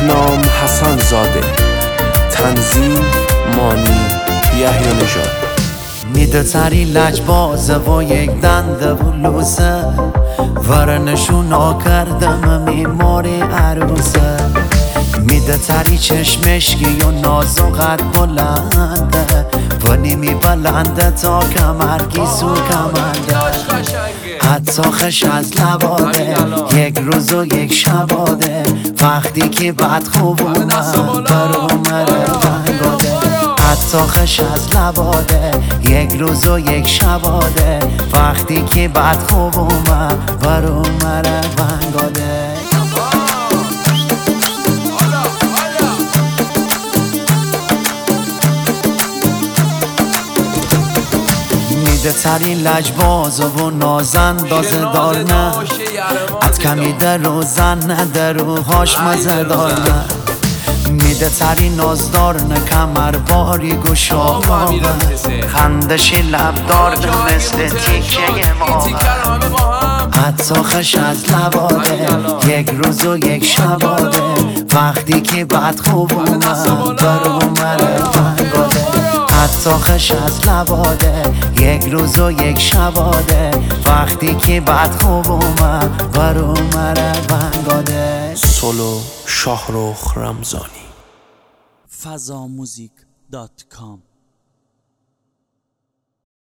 شبنام حسن زاده، تنظیم مانی یحیی نژاد. میده تری لجبازه و یک دنده و لوسه، ورنشونا کردم میماری عروسه. میده تری چشمشکی و ناز و قد بلنده، و نیمی بلنده تا کمرگیسو کمنده. حتی خش از لباده، یک روز و یک شباده، وقتی که بد خوب اومد بر اومده بنگاده. حتی خش از لباده، یک روز و یک شباده، وقتی که بد خوب اومد بر اومده بنگاده. میده ترین لجباز و نازندازه دار نه، ات کمی در و زن ندر و هاش مزه دار نه. میده ترین نازدار نه، کمر باری گشاوه، خندش لب دار مثل تیکه ماوه. حتی خش از لباده، یک روز و یک شباده، وقتی که بد خوب اومد بر اومده بنگاده. حتی خش از لباده، یک روز و یک شباده، وقتی که بد خوب اومد بر اومده بنگاده. سولو شاهرخ رمضانی. fazamuzik.com